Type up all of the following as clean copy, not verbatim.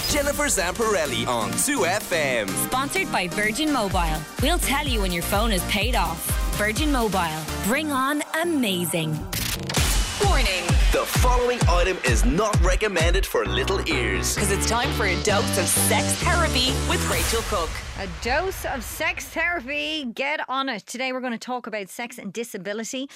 Jennifer Zamparelli on 2FM. Sponsored by Virgin Mobile. We'll tell you when your phone is paid off. Virgin Mobile. Bring on amazing. Warning. The following item is not recommended for little ears. Because it's time for a dose of sex therapy with Rachel Cook. A dose of sex therapy. Get on it. Today we're going to talk about sex and disability.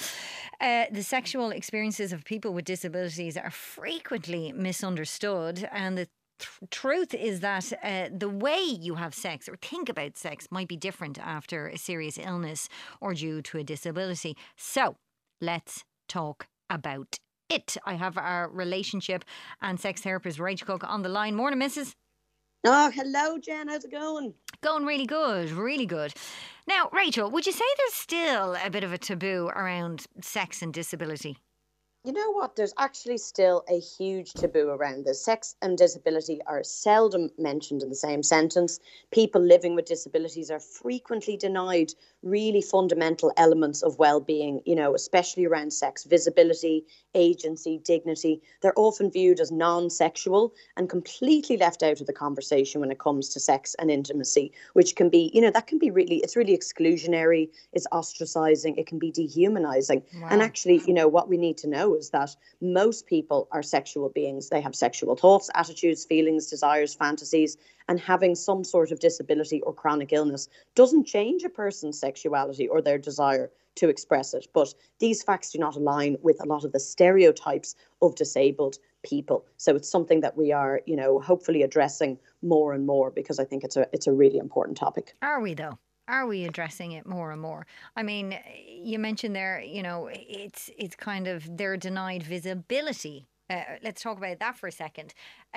The sexual experiences of people with disabilities are frequently misunderstood, and the truth is that the way you have sex or think about sex might be different after a serious illness or due to a disability. So let's talk about it. I have our relationship and sex therapist Rachel Cook on the line. Morning, Mrs. Oh, hello, Jen. How's it going? Going really good, really good. Now, Rachel, would you say there's still a bit of a taboo around sex and disability? You know what? There's actually still a huge taboo around this. Sex and disability are seldom mentioned in the same sentence. People living with disabilities are frequently denied really fundamental elements of well-being, you know, especially around sex, visibility, agency, dignity. They're often viewed as non-sexual and completely left out of the conversation when it comes to sex and intimacy, which can be, you know, that can be really, it's really exclusionary, it's ostracizing, it can be dehumanizing. Wow. And actually, you know, what we need to know is that most people are sexual beings. They have sexual thoughts, attitudes, feelings, desires, fantasies, and having some sort of disability or chronic illness doesn't change a person's sexuality or their desire to express it. But these facts do not align with a lot of the stereotypes of disabled people. So it's something that we are, you know, hopefully addressing more and more, because I think it's a really important topic. Are we though? Are we addressing it more and more? I mean, you mentioned there, you know, it's kind of they're denied visibility. Let's talk about that for a second.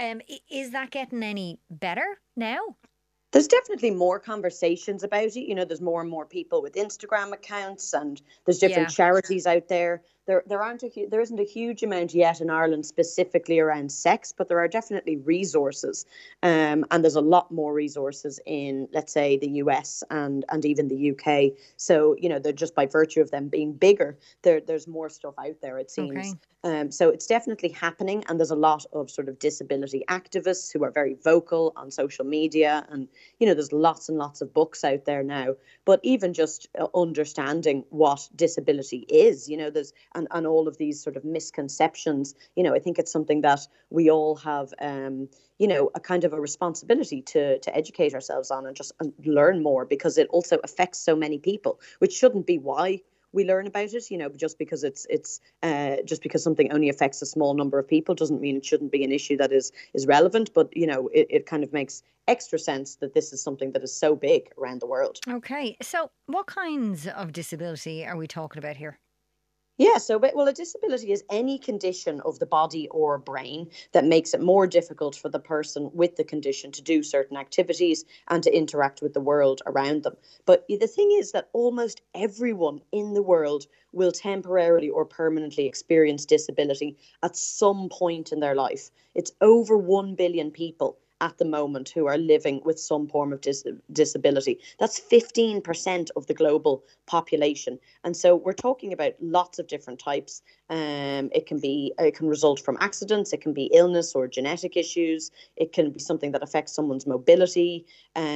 Is that getting any better now? There's definitely more conversations about it. You know, there's more and more people with Instagram accounts, and there's different charities out there. There isn't a huge amount yet in Ireland specifically around sex, but there are definitely resources, and there's a lot more resources in, let's say, the US and even the UK. So, you know, they're just by virtue of them being bigger, there's more stuff out there, it seems. Okay. So it's definitely happening, and there's a lot of sort of disability activists who are very vocal on social media, and, you know, there's lots and lots of books out there now. But even just understanding what disability is, you know, and all of these sort of misconceptions, you know, I think it's something that we all have, you know, a kind of a responsibility to educate ourselves on and just learn more, because it also affects so many people, which shouldn't be why we learn about it, you know, just because it's just because something only affects a small number of people doesn't mean it shouldn't be an issue that is relevant. But, you know, it kind of makes extra sense that this is something that is so big around the world. Okay. So what kinds of disability are we talking about here? Yeah, so, well, a disability is any condition of the body or brain that makes it more difficult for the person with the condition to do certain activities and to interact with the world around them. But the thing is that almost everyone in the world will temporarily or permanently experience disability at some point in their life. It's over 1 billion people at the moment who are living with some form of disability. That's 15% of the global population. And so we're talking about lots of different types. It can result from accidents, it can be illness or genetic issues, it can be something that affects someone's mobility.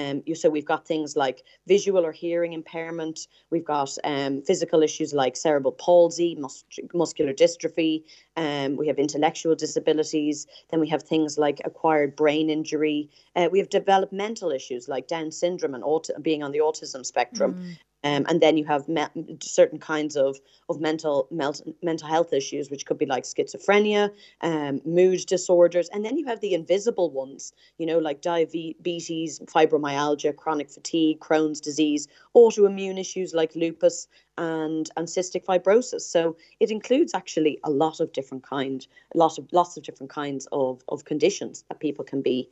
So we've got things like visual or hearing impairment, we've got physical issues like cerebral palsy, muscular dystrophy, we have intellectual disabilities, then we have things like acquired brain injury, we have developmental issues like Down syndrome and being on the autism spectrum. And then you have certain kinds of mental health issues, which could be like schizophrenia, mood disorders. And then you have the invisible ones, you know, like diabetes, fibromyalgia, chronic fatigue, Crohn's disease, autoimmune issues like lupus and cystic fibrosis. So it includes actually a lot of different lots of different kinds of conditions that people can be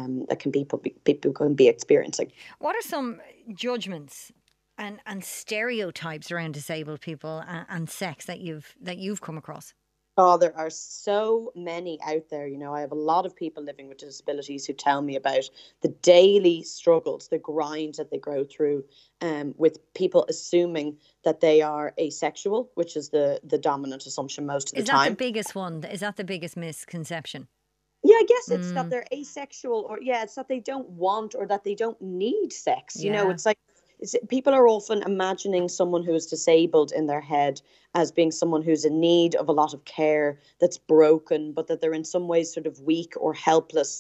people can be experiencing. What are some judgments and stereotypes around disabled people and sex that you've come across? Oh, there are so many out there. You know, I have a lot of people living with disabilities who tell me about the daily struggles, the grind that they go through, with people assuming that they are asexual, which is the dominant assumption most of the time. Is that the biggest one? Is that the biggest misconception? Yeah, I guess it's that they're asexual, or yeah, it's that they don't want or that they don't need sex. Yeah. It's like people are often imagining someone who is disabled in their head as being someone who's in need of a lot of care, that's broken, but that they're in some ways sort of weak or helpless.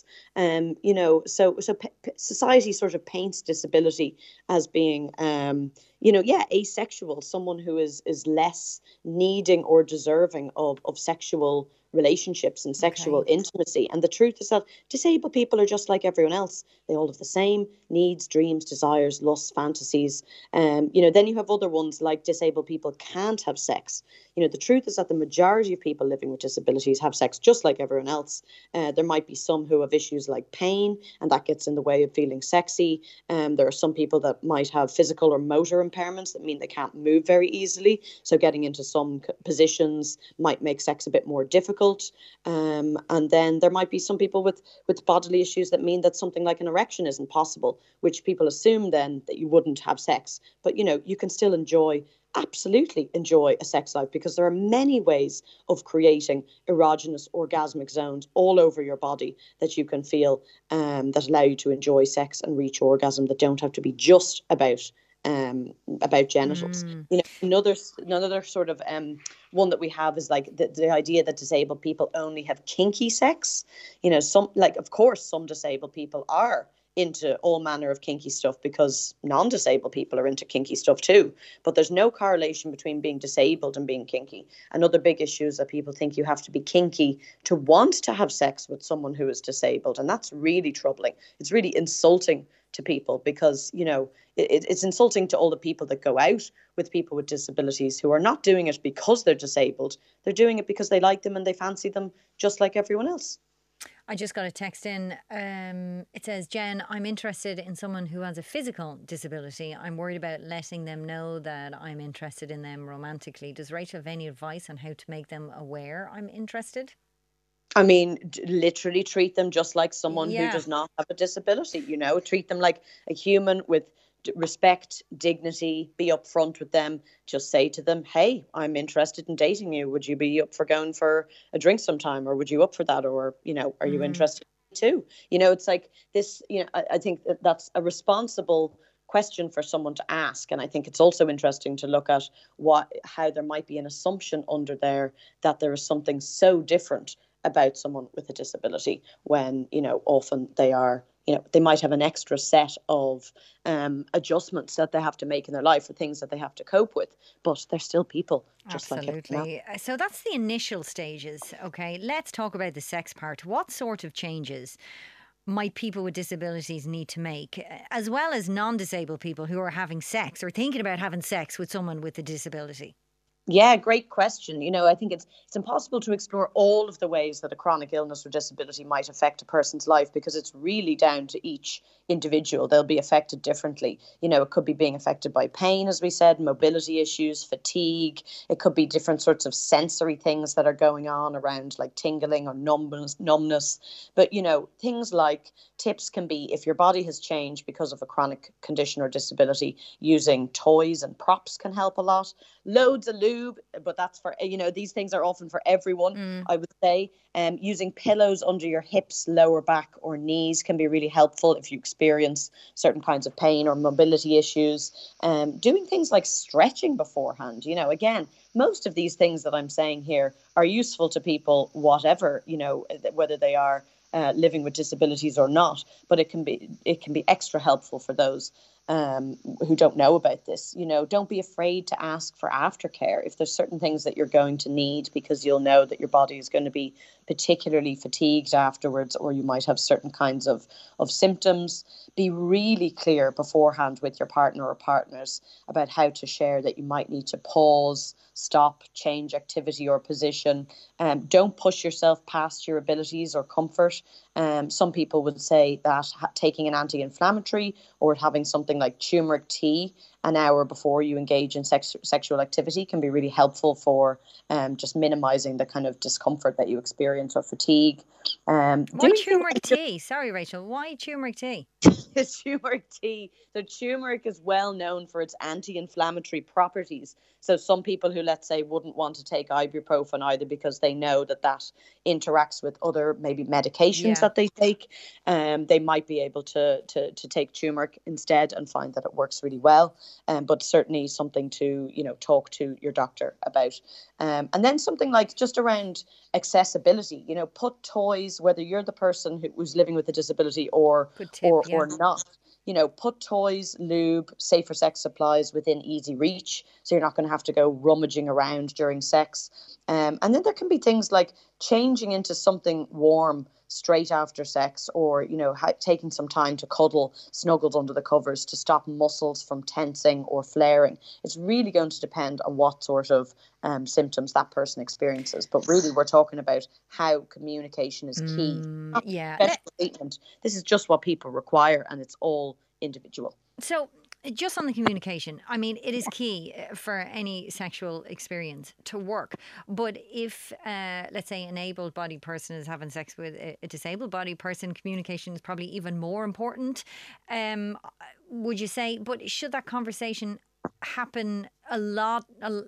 Society sort of paints disability as being, asexual, someone who is less needing or deserving of sexual relationships and sexual intimacy. And the truth is that disabled people are just like everyone else. They all have the same needs, dreams, desires, lusts, fantasies. Then you have other ones like disabled people can't have sex. The truth is that the majority of people living with disabilities have sex just like everyone else. There might be some who have issues like pain, and that gets in the way of feeling sexy. There are some people that might have physical or motor impairments that mean they can't move very easily. So getting into some positions might make sex a bit more difficult. And then there might be some people with bodily issues that mean that something like an erection isn't possible, which people assume then that you wouldn't have sex. But, you can still absolutely enjoy a sex life, because there are many ways of creating erogenous orgasmic zones all over your body that you can feel, that allow you to enjoy sex and reach orgasm, that don't have to be just about genitals. Another sort of one that we have is like the idea that disabled people only have kinky sex. Of course some disabled people are into all manner of kinky stuff, because non-disabled people are into kinky stuff too. But there's no correlation between being disabled and being kinky. Another big issue is that people think you have to be kinky to want to have sex with someone who is disabled. And that's really troubling. It's really insulting to people, because, it's insulting to all the people that go out with people with disabilities who are not doing it because they're disabled. They're doing it because they like them and they fancy them just like everyone else. I just got a text in. It says, Jen, I'm interested in someone who has a physical disability. I'm worried about letting them know that I'm interested in them romantically. Does Rachel have any advice on how to make them aware I'm interested? I mean, literally treat them just like someone who does not have a disability, treat them like a human with respect, dignity, be upfront with them. Just say to them, hey, I'm interested in dating you. Would you be up for going for a drink sometime? Or would you up for that? Or, are you interested too? It's like this, I think that's a responsible question for someone to ask. And I think it's also interesting to look at how there might be an assumption under there that there is something so different about someone with a disability, when, often they are, they might have an extra set of adjustments that they have to make in their life, or things that they have to cope with, but they're still people. Just absolutely. Like so that's the initial stages. Okay, let's talk about the sex part. What sort of changes might people with disabilities need to make, as well as non-disabled people who are having sex or thinking about having sex with someone with a disability? Yeah, great question. I think it's impossible to explore all of the ways that a chronic illness or disability might affect a person's life, because it's really down to each individual. They'll be affected differently. It could be being affected by pain, as we said, mobility issues, fatigue. It could be different sorts of sensory things that are going on around, like tingling or numbness. But, things like tips can be, if your body has changed because of a chronic condition or disability, using toys and props can help a lot. Loads of lube, but that's for, these things are often for everyone, I would say. Using pillows under your hips, lower back or knees can be really helpful if you experience certain kinds of pain or mobility issues. Doing things like stretching beforehand, again, most of these things that I'm saying here are useful to people, whatever, whether they are living with disabilities or not, but it can be extra helpful for those who don't know about this. Don't be afraid to ask for aftercare if there's certain things that you're going to need, because you'll know that your body is going to be particularly fatigued afterwards, or you might have certain kinds of symptoms. Be really clear beforehand with your partner or partners about how to share that you might need to pause, stop, change activity or position. Don't push yourself past your abilities or comfort. Some people would say that taking an anti-inflammatory or having something like turmeric tea an hour before you engage in sexual activity can be really helpful for just minimizing the kind of discomfort that you experience or fatigue. Why turmeric tea? Sorry, Rachel. Why turmeric tea? Turmeric tea. So turmeric is well known for its anti-inflammatory properties. So some people who, let's say, wouldn't want to take ibuprofen either because they know that interacts with other maybe medications that they take, they might be able to take turmeric instead and find that it works really well. But certainly something to talk to your doctor about. And then something like just around accessibility. Put toys, whether you're the person who's living with a disability or not. Put toys, lube, safer sex supplies within easy reach, so you're not going to have to go rummaging around during sex. And then there can be things like changing into something warm straight after sex, or taking some time to cuddle snuggled under the covers to stop muscles from tensing or flaring. It's really going to depend on what sort of symptoms that person experiences, but really we're talking about how communication is key. Treatment. This is just what people require, and it's all individual. So just on the communication, I mean, it is key for any sexual experience to work. But if, let's say, an able-bodied person is having sex with a disabled-bodied person, communication is probably even more important, would you say? But should that conversation happen a lot,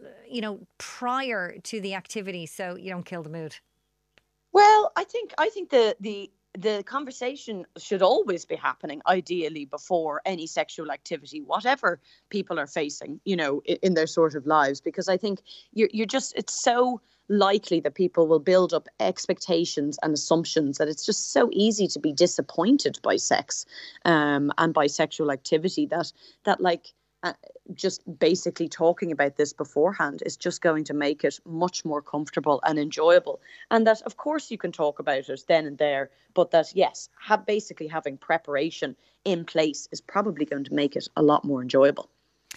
prior to the activity so you don't kill the mood? Well, I think the conversation should always be happening, ideally, before any sexual activity, whatever people are facing, in their sort of lives, because I think it's so likely that people will build up expectations and assumptions that it's just so easy to be disappointed by sex and by sexual activity that just basically talking about this beforehand is just going to make it much more comfortable and enjoyable. And that, of course, you can talk about it then and there, but that, yes, having preparation in place is probably going to make it a lot more enjoyable.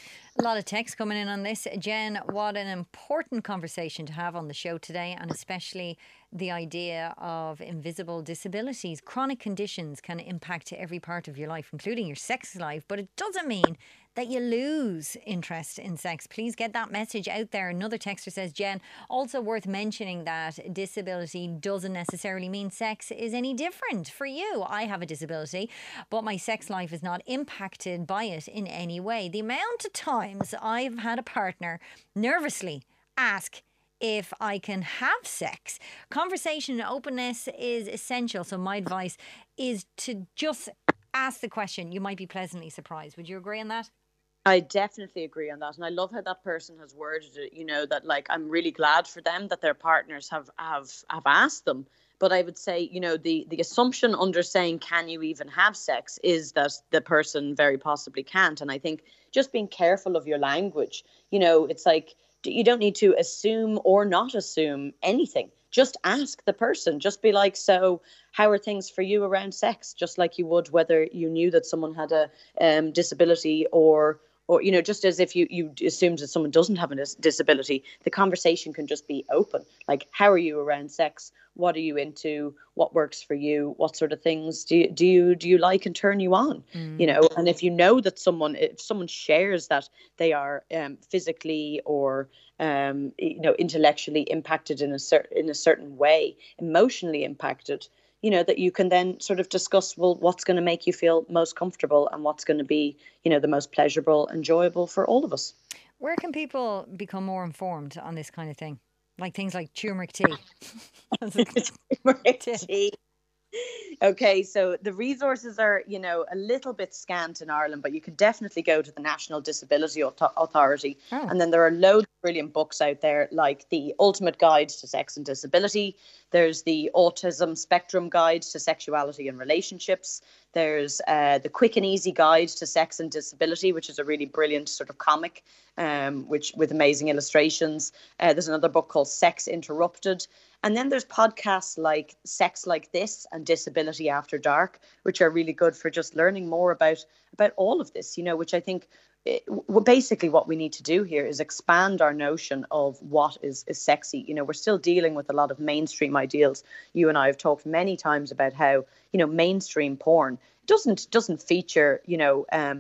A lot of text coming in on this. Jen, what an important conversation to have on the show today, and especially the idea of invisible disabilities. Chronic conditions can impact every part of your life, including your sex life, but it doesn't mean that you lose interest in sex. Please get that message out there. Another texter says, Jen, also worth mentioning that disability doesn't necessarily mean sex is any different for you. I have a disability, but my sex life is not impacted by it in any way. The amount of times I've had a partner nervously ask if I can have sex. Conversation and openness is essential. So my advice is to just ask the question. You might be pleasantly surprised. Would you agree on that? I definitely agree on that. And I love how that person has worded it, that I'm really glad for them that their partners have asked them. But I would say, the assumption under saying, can you even have sex, is that the person very possibly can't. And I think just being careful of your language, it's like, you don't need to assume or not assume anything. Just ask the person. Just be like, so how are things for you around sex? Just like you would whether you knew that someone had a disability or just as if you assumed that someone doesn't have a disability. The conversation can just be open. Like, how are you around sex? What are you into? What works for you? What sort of things do you like and turn you on? And if you know that if someone shares that they are physically or intellectually impacted in a certain way, emotionally impacted, that you can then sort of discuss, well, what's going to make you feel most comfortable and what's going to be, the most pleasurable, enjoyable for all of us. Where can people become more informed on this kind of thing? Like things like turmeric tea. Turmeric tea. Okay, so the resources are, a little bit scant in Ireland, but you could definitely go to the National Disability Authority. Oh. And then there are loads of brilliant books out there, like The Ultimate Guide to Sex and Disability. There's the Autism Spectrum Guide to Sexuality and Relationships. There's the Quick and Easy Guide to Sex and Disability, which is a really brilliant sort of comic, with amazing illustrations. There's another book called Sex Interrupted. And then there's podcasts like Sex Like This and Disability After Dark, which are really good for just learning more about all of this, which I think basically what we need to do here is expand our notion of what is sexy. We're still dealing with a lot of mainstream ideals. You and I have talked many times about how, mainstream porn doesn't feature,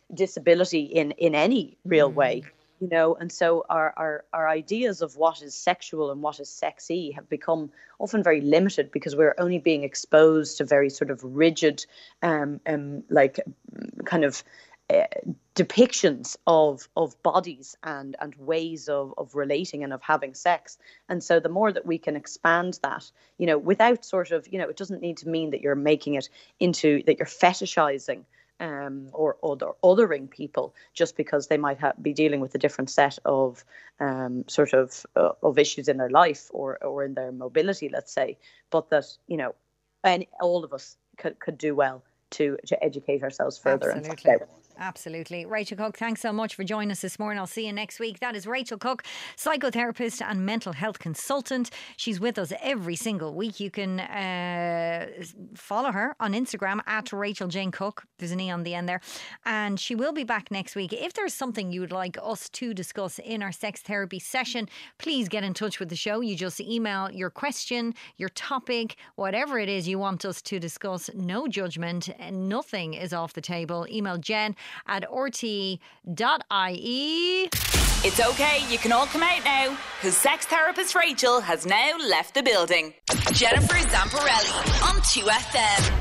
disability in any real way. You know, and so our ideas of what is sexual and what is sexy have become often very limited because we're only being exposed to very sort of rigid, like kind of depictions of bodies and ways of relating and of having sex. And so the more that we can expand that, you know, without sort of, you know, it doesn't need to mean that you're making it into that you're fetishizing or othering people just because they might be dealing with a different set of of issues in their life or in their mobility, let's say, but that, you know, and all of us could do well to educate ourselves further. Absolutely. Absolutely. Rachel Cook, thanks so much for joining us this morning. I'll see you next week. That is Rachel Cook, psychotherapist and mental health consultant. She's with us every single week. You can follow her on Instagram at Rachel Jane Cook. There's an E on the end there. And she will be back next week. If there's something you would like us to discuss in our sex therapy session, please get in touch with the show. You just email your question, your topic, whatever it is you want us to discuss. No judgment. Nothing is off the table. Email Jen at rte.ie. It's okay, you can all come out now, because sex therapist Rachel has now left the building. Jennifer Zamparelli on 2FM.